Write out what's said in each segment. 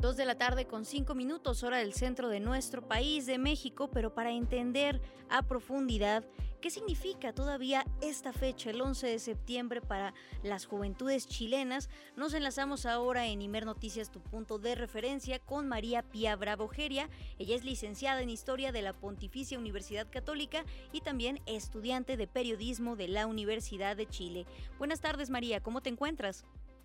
2 de la tarde con 5 minutos, hora del centro de nuestro país, de México, pero para entender a profundidad qué significa todavía esta fecha, el 11 de septiembre, para las juventudes chilenas, nos enlazamos ahora en Imer Noticias, tu punto de referencia, con María Pía Bravo Geria. Ella es licenciada en Historia de la Pontificia Universidad Católica y también estudiante de Periodismo de la Universidad de Chile. Buenas tardes, María, ¿cómo te encuentras?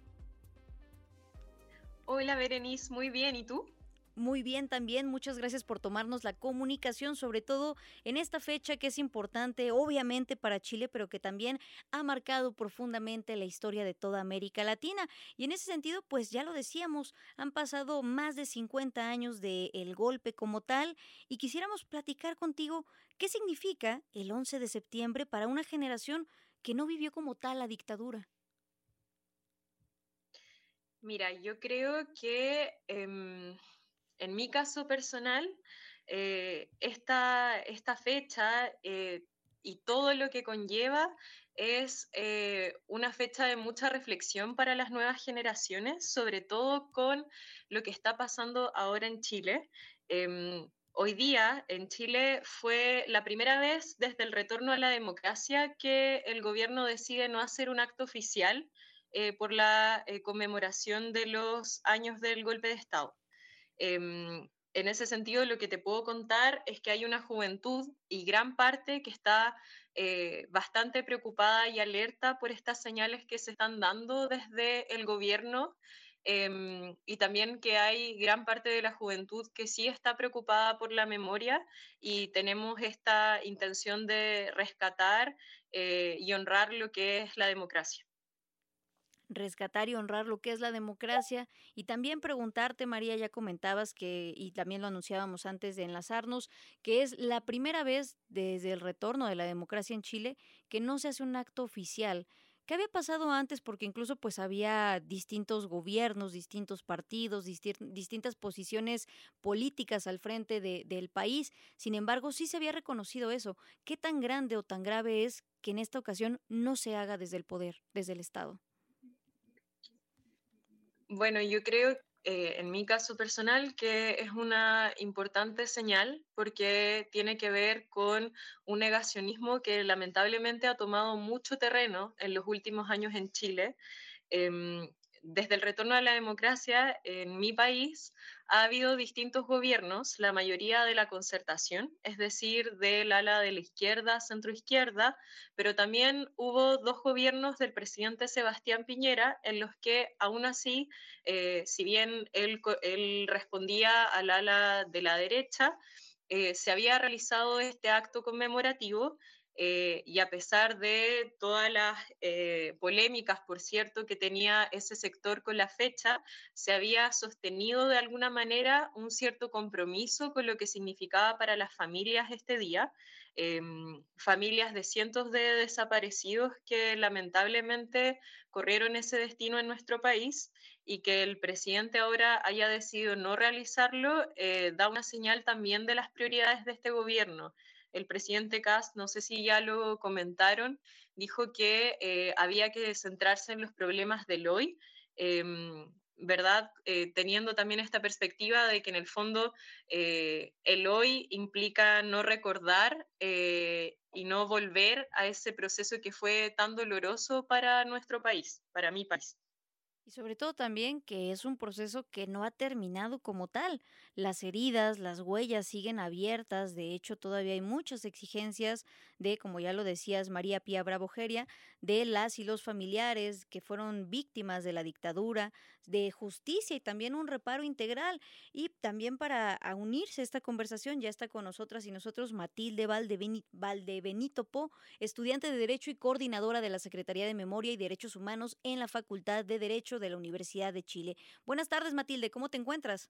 Hola Berenice, muy bien, ¿y tú? Muy bien también, muchas gracias por tomarnos la comunicación, sobre todo en esta fecha que es importante, obviamente para Chile, pero que también ha marcado profundamente la historia de toda América Latina. Y en ese sentido, pues ya lo decíamos, han pasado más de 50 años del golpe como tal, y quisiéramos platicar contigo qué significa el 11 de septiembre para una generación que no vivió como tal la dictadura. Mira, yo creo que en mi caso personal, esta fecha y todo lo que conlleva es una fecha de mucha reflexión para las nuevas generaciones, sobre todo con lo que está pasando ahora en Chile. Hoy día en Chile fue la primera vez desde el retorno a la democracia que el gobierno decide no hacer un acto oficial por la conmemoración de los años del golpe de Estado. En ese sentido, lo que te puedo contar es que hay una juventud y gran parte que está bastante preocupada y alerta por estas señales que se están dando desde el gobierno, y también que hay gran parte de la juventud que sí está preocupada por la memoria y tenemos esta intención de rescatar y honrar lo que es la democracia. Rescatar y honrar lo que es la democracia, y también preguntarte, María, ya comentabas que, y también lo anunciábamos antes de enlazarnos, que es la primera vez desde el retorno de la democracia en Chile que no se hace un acto oficial. ¿Qué había pasado antes? Porque incluso pues había distintos gobiernos, distintos partidos, distintas posiciones políticas al frente del país. Sin embargo, sí se había reconocido eso. ¿Qué tan grande o tan grave es que en esta ocasión no se haga desde el poder, desde el Estado? Bueno, yo creo, en mi caso personal, que es una importante señal porque tiene que ver con un negacionismo que lamentablemente ha tomado mucho terreno en los últimos años en Chile. Em, Desde el retorno a la democracia en mi país ha habido distintos gobiernos, la mayoría de la concertación, es decir, del ala de la izquierda, centroizquierda, pero también hubo dos gobiernos del presidente Sebastián Piñera en los que aún así, si bien él respondía al ala de la derecha, se había realizado este acto conmemorativo, y a pesar de todas las polémicas, por cierto, que tenía ese sector con la fecha, se había sostenido de alguna manera un cierto compromiso con lo que significaba para las familias este día, familias de cientos de desaparecidos que lamentablemente corrieron ese destino en nuestro país, y que el presidente ahora haya decidido no realizarlo, da una señal también de las prioridades de este gobierno. El presidente Kast, no sé si ya lo comentaron, dijo que había que centrarse en los problemas del hoy, ¿verdad? Teniendo también esta perspectiva de que en el fondo el hoy implica no recordar y no volver a ese proceso que fue tan doloroso para nuestro país, para mi país. Y sobre todo también que es un proceso que no ha terminado como tal. Las heridas, las huellas siguen abiertas. De hecho, todavía hay muchas exigencias de, como ya lo decías, María Pía Bravo Geria, de las y los familiares que fueron víctimas de la dictadura, de justicia y también un reparo integral. Y también para unirse a esta conversación ya está con nosotras y nosotros Matilde Valdebenito Po, estudiante de Derecho y coordinadora de la Secretaría de Memoria y Derechos Humanos en la Facultad de Derecho de la Universidad de Chile. Buenas tardes, Matilde, ¿cómo te encuentras?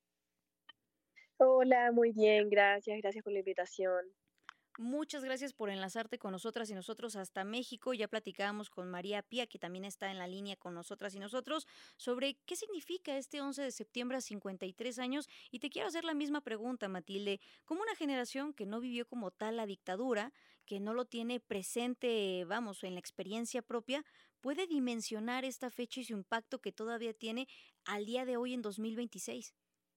Hola, muy bien, gracias, gracias por la invitación. Muchas gracias por enlazarte con nosotras y nosotros hasta México. Ya platicábamos con María Pía, que también está en la línea con nosotras y nosotros, sobre qué significa este 11 de septiembre a 53 años. Y te quiero hacer la misma pregunta, Matilde. Como una generación que no vivió como tal la dictadura, que no lo tiene presente, vamos, en la experiencia propia, puede dimensionar esta fecha y su impacto que todavía tiene al día de hoy en 2026?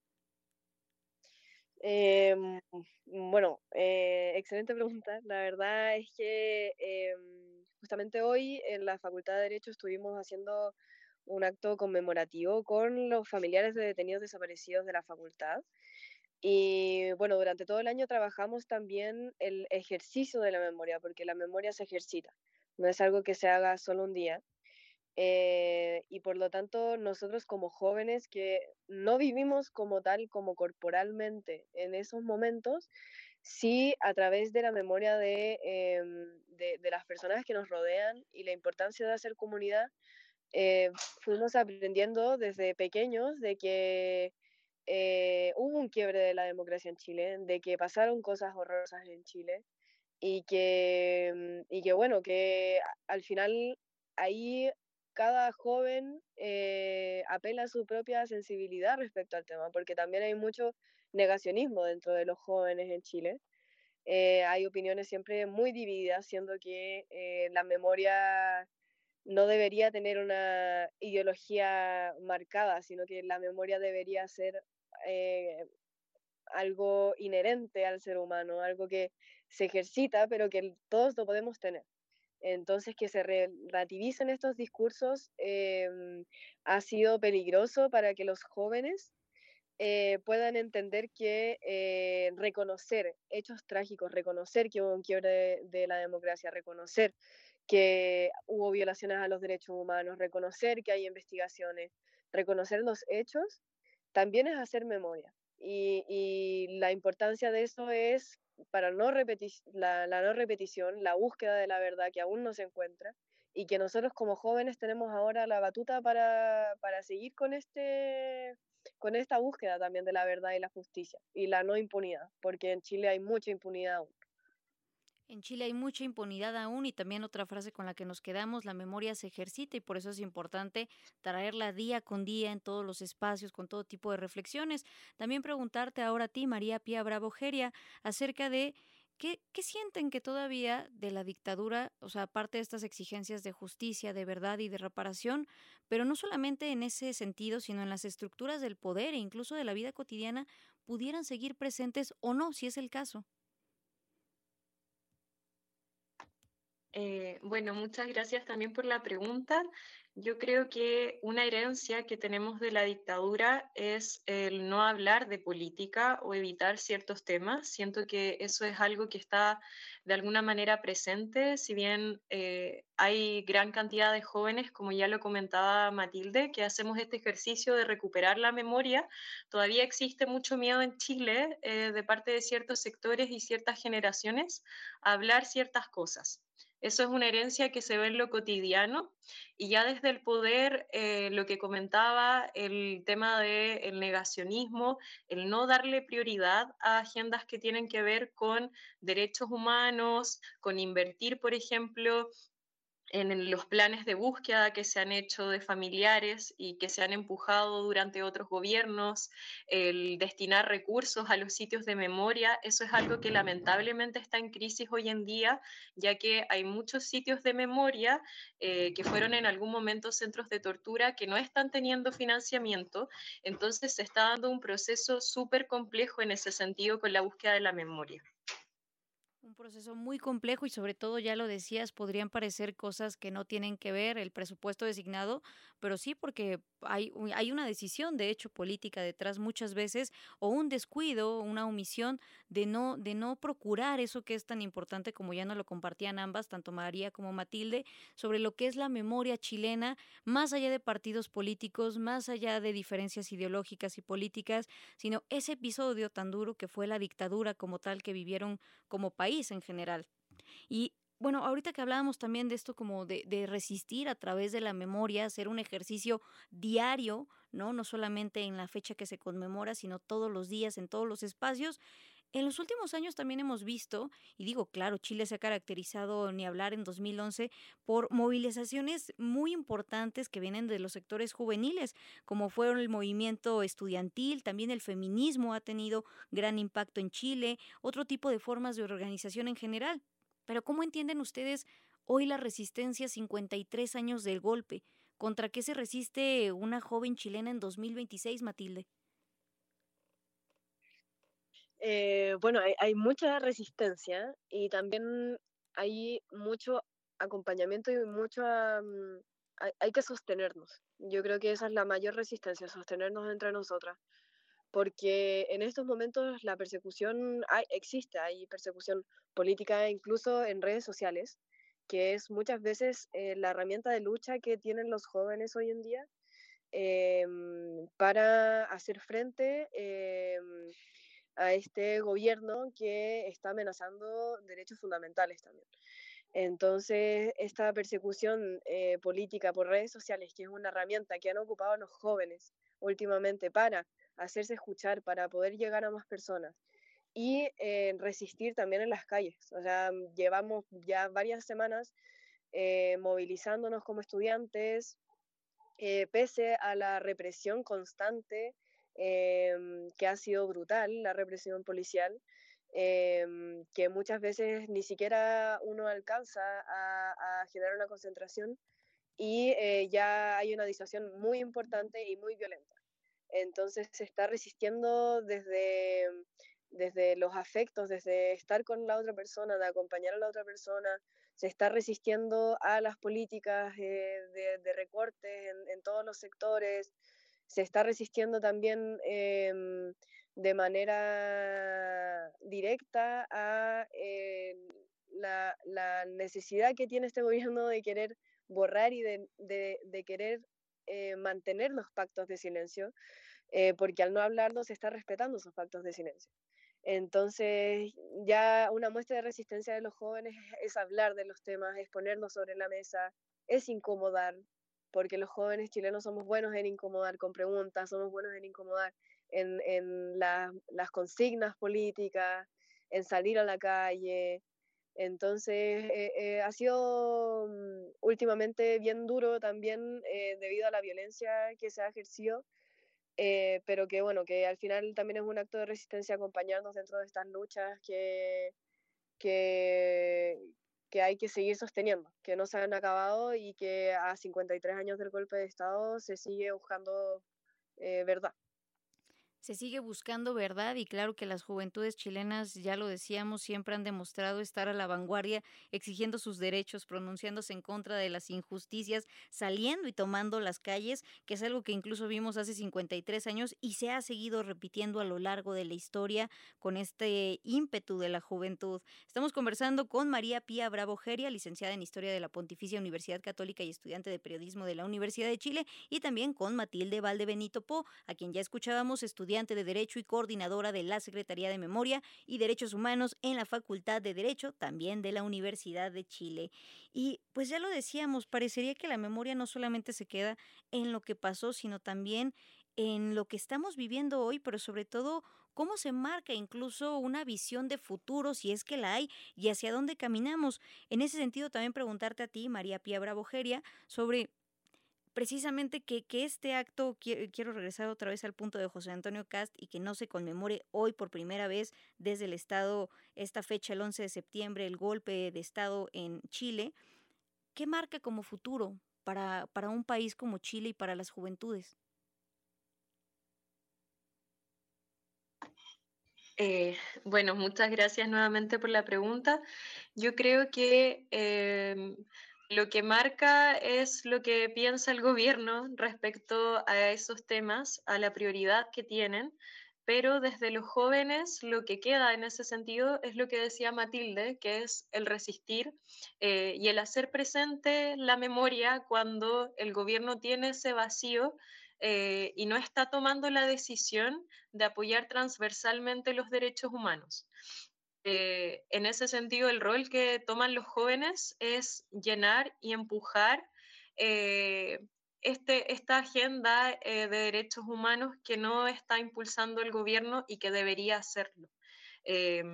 Em, bueno, excelente pregunta. La verdad es que justamente hoy en la Facultad de Derecho estuvimos haciendo un acto conmemorativo con los familiares de detenidos desaparecidos de la facultad. Y bueno, durante todo el año trabajamos también el ejercicio de la memoria, porque la memoria se ejercita, no es algo que se haga solo un día. Y por lo tanto, nosotros como jóvenes que no vivimos como tal, como corporalmente en esos momentos, sí a través de la memoria de las personas que nos rodean y la importancia de hacer comunidad, eh, fuimos aprendiendo desde pequeños de que hubo un quiebre de la democracia en Chile, de que pasaron cosas horrorosas en Chile y que bueno, que al final ahí cada joven apela a su propia sensibilidad respecto al tema, porque también hay mucho negacionismo dentro de los jóvenes en Chile. Hay opiniones siempre muy divididas, siendo que la memoria no debería tener una ideología marcada, sino que la memoria debería ser eh, algo inherente al ser humano, algo que se ejercita, pero que todos lo podemos tener. Entonces, que se relativicen estos discursos ha sido peligroso para que los jóvenes puedan entender que reconocer hechos trágicos, reconocer que hubo un quiebre de la democracia, reconocer que hubo violaciones a los derechos humanos, reconocer que hay investigaciones, reconocer los hechos, también es hacer memoria. Y la importancia de eso es para no repetir, la no repetición, la búsqueda de la verdad que aún no se encuentra y que nosotros como jóvenes tenemos ahora la batuta para seguir con esta búsqueda también de la verdad y la justicia y la no impunidad, porque en Chile hay mucha impunidad aún. En Chile hay mucha impunidad aún y también otra frase con la que nos quedamos, la memoria se ejercita y por eso es importante traerla día con día en todos los espacios, con todo tipo de reflexiones. También preguntarte ahora a ti, María Pía Bravo Geria, acerca de qué sienten que todavía de la dictadura, o sea, aparte de estas exigencias de justicia, de verdad y de reparación, pero no solamente en ese sentido, sino en las estructuras del poder e incluso de la vida cotidiana, pudieran seguir presentes o no, si es el caso. Bueno, muchas gracias también por la pregunta. Yo creo que una herencia que tenemos de la dictadura es el no hablar de política o evitar ciertos temas. Siento que eso es algo que está de alguna manera presente, si bien hay gran cantidad de jóvenes, como ya lo comentaba Matilde, que hacemos este ejercicio de recuperar la memoria. Todavía existe mucho miedo en Chile de parte de ciertos sectores y ciertas generaciones a hablar ciertas cosas. Eso es una herencia que se ve en lo cotidiano y ya desde el poder, lo que comentaba, el tema del negacionismo, el no darle prioridad a agendas que tienen que ver con derechos humanos, con invertir, por ejemplo, en los planes de búsqueda que se han hecho de familiares y que se han empujado durante otros gobiernos, el destinar recursos a los sitios de memoria, eso es algo que lamentablemente está en crisis hoy en día, ya que hay muchos sitios de memoria que fueron en algún momento centros de tortura que no están teniendo financiamiento, entonces se está dando un proceso súper complejo en ese sentido con la búsqueda de la memoria. Un proceso muy complejo y sobre todo, ya lo decías, podrían parecer cosas que no tienen que ver el presupuesto designado, pero sí porque hay una decisión, de hecho, política detrás muchas veces, o un descuido, una omisión de no procurar eso que es tan importante, como ya nos lo compartían ambas, tanto María como Matilde, sobre lo que es la memoria chilena, más allá de partidos políticos, más allá de diferencias ideológicas y políticas, sino ese episodio tan duro que fue la dictadura como tal que vivieron como país en general. Y bueno, ahorita que hablábamos también de esto como de resistir a través de la memoria, hacer un ejercicio diario, ¿no? No solamente en la fecha que se conmemora, sino todos los días, en todos los espacios. En los últimos años también hemos visto, y digo, claro, Chile se ha caracterizado, ni hablar en 2011, por movilizaciones muy importantes que vienen de los sectores juveniles, como fueron el movimiento estudiantil, también el feminismo ha tenido gran impacto en Chile, otro tipo de formas de organización en general. Pero ¿cómo entienden ustedes Hoy la resistencia, 53 años del golpe. ¿Contra qué se resiste una joven chilena en 2026, Matilde? Bueno, hay mucha resistencia y también hay mucho acompañamiento y hay que sostenernos. Yo creo que esa es la mayor resistencia, sostenernos entre nosotras, porque en estos momentos la persecución existe, hay persecución política incluso en redes sociales, que es muchas veces la herramienta de lucha que tienen los jóvenes hoy en día para hacer frente a este gobierno que está amenazando derechos fundamentales también. Entonces, esta persecución política por redes sociales, que es una herramienta que han ocupado los jóvenes últimamente para hacerse escuchar, para poder llegar a más personas y resistir también en las calles. O sea, llevamos ya varias semanas movilizándonos como estudiantes, pese a la represión constante que ha sido brutal, la represión policial, que muchas veces ni siquiera uno alcanza a generar una concentración y ya hay una disuasión muy importante y muy violenta. Entonces se está resistiendo desde los afectos, desde estar con la otra persona, de acompañar a la otra persona, se está resistiendo a las políticas de recortes en todos los sectores, se está resistiendo también de manera directa a la necesidad que tiene este gobierno de querer borrar y de querer mantener los pactos de silencio, porque al no hablarlo se está respetando esos pactos de silencio. Entonces, ya una muestra de resistencia de los jóvenes es hablar de los temas, es ponerlos sobre la mesa, es incomodar, porque los jóvenes chilenos somos buenos en incomodar con preguntas, somos buenos en incomodar en las consignas políticas, en salir a la calle. Entonces, ha sido últimamente bien duro también debido a la violencia que se ha ejercido, pero que bueno, que al final también es un acto de resistencia acompañarnos dentro de estas luchas que, que hay que seguir sosteniendo, que no se han acabado y que a 53 años del golpe de Estado se sigue buscando verdad. Se sigue buscando verdad y claro que las juventudes chilenas, ya lo decíamos, siempre han demostrado estar a la vanguardia, exigiendo sus derechos, pronunciándose en contra de las injusticias, saliendo y tomando las calles, que es algo que incluso vimos hace 53 años y se ha seguido repitiendo a lo largo de la historia con este ímpetu de la juventud. Estamos conversando con María Pía Bravo Geria, licenciada en Historia de la Pontificia Universidad Católica y estudiante de Periodismo de la Universidad de Chile, y también con Matilde Valdebenito Po, a quien ya escuchábamos, estudiante de Derecho y coordinadora de la Secretaría de Memoria y Derechos Humanos en la Facultad de Derecho, también de la Universidad de Chile. Y pues ya lo decíamos, parecería que la memoria no solamente se queda en lo que pasó, sino también en lo que estamos viviendo hoy, pero sobre todo cómo se marca incluso una visión de futuro, si es que la hay, y hacia dónde caminamos. En ese sentido, también preguntarte a ti, María Pía Bravogeria, sobre precisamente que este acto, quiero regresar otra vez al punto de José Antonio Cast y que no se conmemore hoy por primera vez desde el Estado, esta fecha, el 11 de septiembre, el golpe de Estado en Chile. ¿Qué marca como futuro para un país como Chile y para las juventudes? Bueno, muchas gracias nuevamente por la pregunta. Yo creo que lo que marca es lo que piensa el gobierno respecto a esos temas, a la prioridad que tienen, pero desde los jóvenes lo que queda en ese sentido es lo que decía Matilde, que es el resistir y el hacer presente la memoria cuando el gobierno tiene ese vacío y no está tomando la decisión de apoyar transversalmente los derechos humanos. En ese sentido, el rol que toman los jóvenes es llenar y empujar eh, esta agenda de derechos humanos que no está impulsando el gobierno y que debería hacerlo. Eh,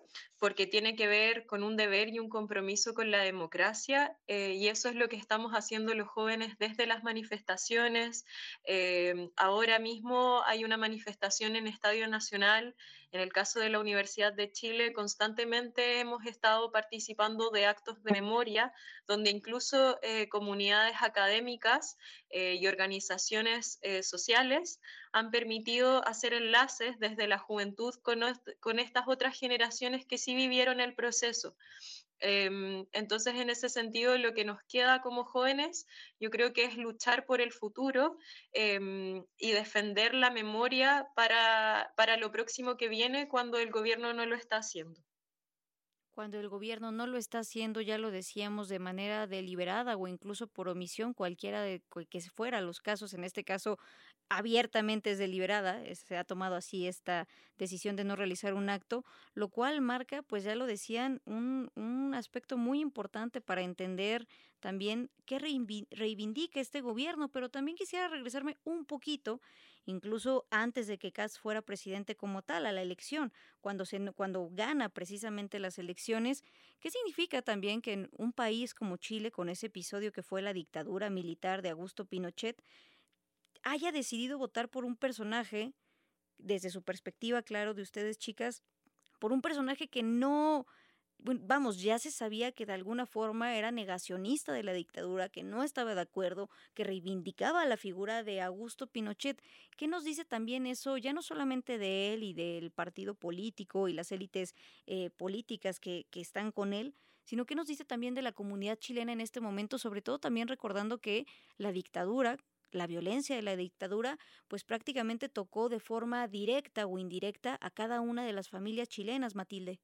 porque tiene que ver con un deber y un compromiso con la democracia, y eso es lo que estamos haciendo los jóvenes desde las manifestaciones. Ahora mismo hay una manifestación en Estadio Nacional. En el caso de la Universidad de Chile, constantemente hemos estado participando de actos de memoria, donde incluso comunidades académicas y organizaciones sociales han permitido hacer enlaces desde la juventud con estas otras generaciones que sí vivieron el proceso. Entonces, en ese sentido, lo que nos queda como jóvenes, yo creo que es luchar por el futuro, y defender la memoria para lo próximo que viene cuando el gobierno no lo está haciendo. Cuando el gobierno no lo está haciendo, ya lo decíamos, de manera deliberada o incluso por omisión, cualquiera de que fuera los casos, en este caso abiertamente es deliberada, se ha tomado así esta decisión de no realizar un acto, lo cual marca, pues ya lo decían, un aspecto muy importante para entender también qué reivindica este gobierno, pero también quisiera regresarme un poquito, incluso antes de que Katz fuera presidente como tal, a la elección cuando gana precisamente las elecciones. ¿Qué significa también que en un país como Chile, con ese episodio que fue la dictadura militar de Augusto Pinochet, haya decidido votar por un personaje, desde su perspectiva, claro, de ustedes chicas, por un personaje que no, bueno, vamos, ya se sabía que de alguna forma era negacionista de la dictadura, que no estaba de acuerdo, que reivindicaba la figura de Augusto Pinochet? ¿Qué nos dice también eso, ya no solamente de él y del partido político y las élites políticas que están con él, sino qué nos dice también de la comunidad chilena en este momento, sobre todo también recordando que la dictadura, la violencia de la dictadura, pues prácticamente tocó de forma directa o indirecta a cada una de las familias chilenas, Matilde?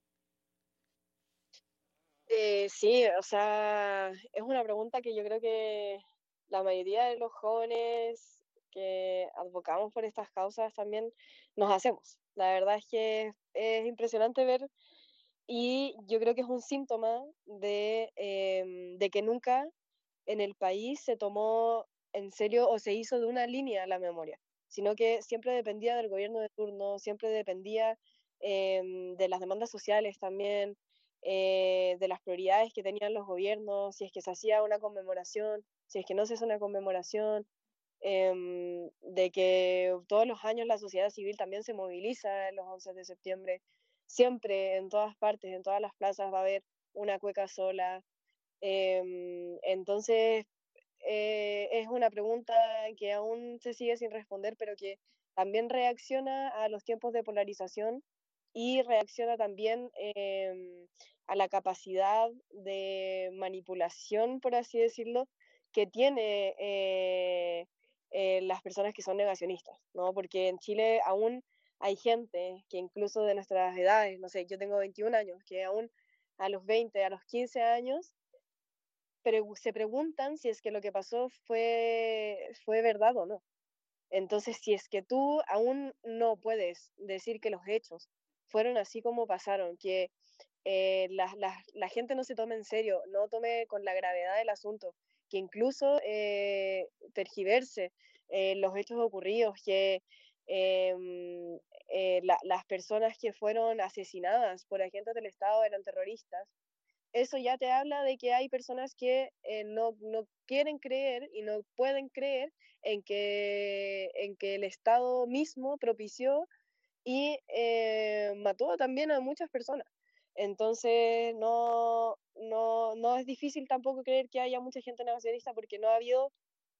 Sí, o sea, es una pregunta que yo creo que la mayoría de los jóvenes que advocamos por estas causas también nos hacemos. La verdad es que es impresionante ver y yo creo que es un síntoma de que nunca en el país se tomó en serio o se hizo de una línea la memoria, sino que siempre dependía del gobierno de turno, siempre dependía de las demandas sociales también, de las prioridades que tenían los gobiernos, si es que se hacía una conmemoración, si es que no se hace una conmemoración, de que todos los años la sociedad civil también se moviliza en los 11 de septiembre. Siempre, en todas partes, en todas las plazas va a haber una cueca sola. Entonces, es una pregunta que aún se sigue sin responder, pero que también reacciona a los tiempos de polarización y reacciona también a la capacidad de manipulación, por así decirlo, que tiene las personas que son negacionistas, ¿no? Porque en Chile aún hay gente que incluso de nuestras edades, no sé, yo tengo 21 años, que aún a los 20, a los 15 años, se preguntan si es que lo que pasó fue verdad o no. Entonces, si es que tú aún no puedes decir que los hechos fueron así como pasaron, que la gente no se tome en serio, no tome con la gravedad del asunto, que incluso tergiverse los hechos ocurridos, que las personas que fueron asesinadas por agentes del Estado eran terroristas, eso ya te habla de que hay personas que no quieren creer y no pueden creer en que el Estado mismo propició y mató también a muchas personas. Entonces, no es difícil tampoco creer que haya mucha gente negacionista porque no ha habido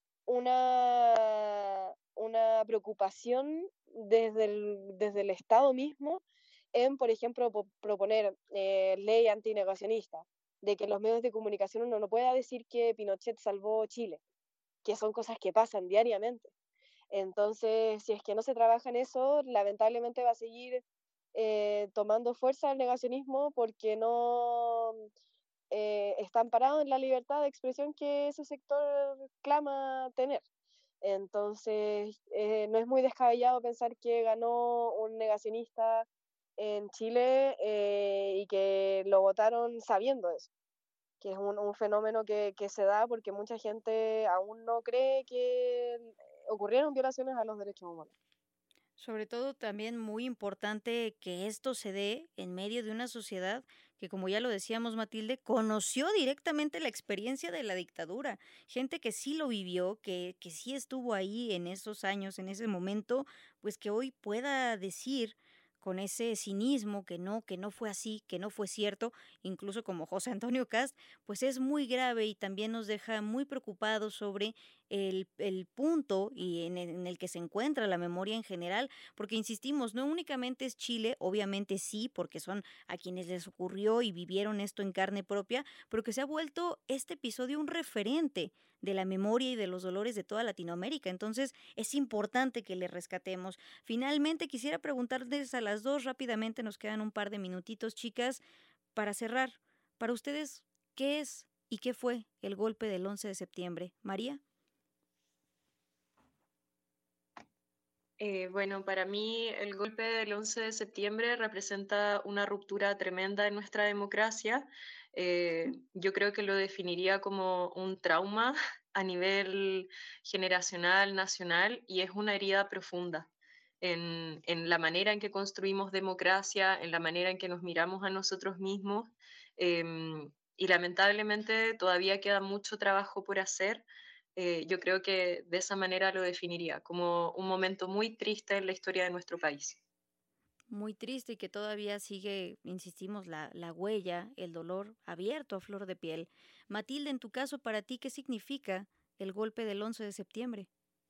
una preocupación desde el Estado mismo en, por ejemplo, proponer ley antinegacionista, de que los medios de comunicación uno no pueda decir que Pinochet salvó Chile, que son cosas que pasan diariamente. Entonces, si es que no se trabaja en eso, lamentablemente va a seguir tomando fuerza el negacionismo porque no están parados en la libertad de expresión que ese sector clama tener. Entonces, no es muy descabellado pensar que ganó un negacionista en Chile y que lo votaron sabiendo eso, que es un fenómeno que se da porque mucha gente aún no cree que ocurrieron violaciones a los derechos humanos. Sobre todo también muy importante que esto se dé en medio de una sociedad que, como ya lo decíamos, Matilde, conoció directamente la experiencia de la dictadura. Gente que sí lo vivió, que sí estuvo ahí en esos años, en ese momento, pues que hoy pueda decir con ese cinismo que no fue así, que no fue cierto, incluso como José Antonio Cast, pues es muy grave y también nos deja muy preocupados sobre el punto y en el que se encuentra la memoria en general, porque insistimos, no únicamente es Chile, obviamente sí, porque son a quienes les ocurrió y vivieron esto en carne propia, pero que se ha vuelto este episodio un referente de la memoria y de los dolores de toda Latinoamérica. Entonces es importante que le rescatemos. Finalmente quisiera preguntarles a las dos rápidamente, nos quedan un par de minutitos, chicas, para cerrar. Para ustedes, ¿qué es y qué fue el golpe del 11 de septiembre? María. Bueno, para mí el golpe del 11 de septiembre representa una ruptura tremenda en nuestra democracia. Yo creo que lo definiría como un trauma a nivel generacional, nacional, y es una herida profunda en la manera en que construimos democracia, en la manera en que nos miramos a nosotros mismos. Y lamentablemente todavía queda mucho trabajo por hacer. Yo creo que de esa manera lo definiría, como un momento muy triste en la historia de nuestro país. Muy triste y que todavía sigue, insistimos, la huella, el dolor abierto a flor de piel. Matilde, en tu caso, para ti, ¿qué significa el golpe del 11 de septiembre?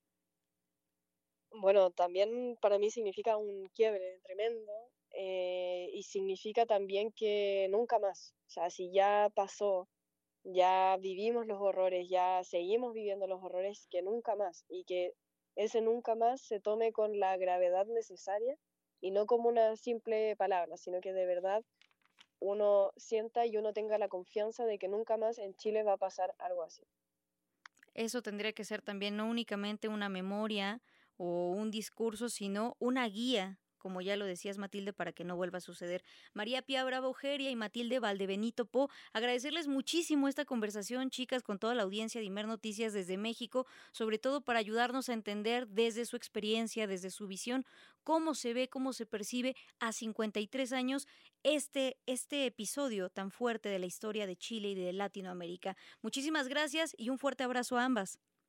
Bueno, también para mí significa un quiebre tremendo, y significa también que nunca más, o sea, si ya pasó, ya vivimos los horrores, ya seguimos viviendo los horrores, que nunca más, y que ese nunca más se tome con la gravedad necesaria y no como una simple palabra, sino que de verdad uno sienta y uno tenga la confianza de que nunca más en Chile va a pasar algo así. Eso tendría que ser también no únicamente una memoria o un discurso, sino una guía, como ya lo decías, Matilde, para que no vuelva a suceder. María Pía Bravo Geria y Matilde Valdebenito Po, agradecerles muchísimo esta conversación, chicas, con toda la audiencia de Imer Noticias desde México, sobre todo para ayudarnos a entender desde su experiencia, desde su visión, cómo se ve, cómo se percibe a 53 años este episodio tan fuerte de la historia de Chile y de Latinoamérica. Muchísimas gracias y un fuerte abrazo a ambas.